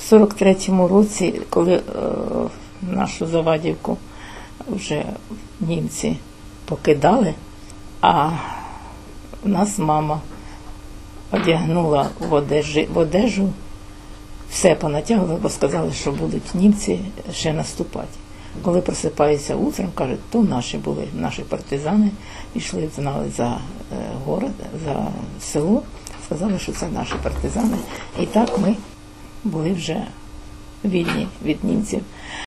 В 43-му році, коли нашу Завадівку вже німці покидали, а нас мама одягнула в одежу, все понатягували, бо сказали, що будуть німці ще наступати. Коли просипаються утром, кажуть, то наші були, наші партизани, пішли, знали за город, за село, сказали, що це наші партизани. І так ми були вже вільні від німців.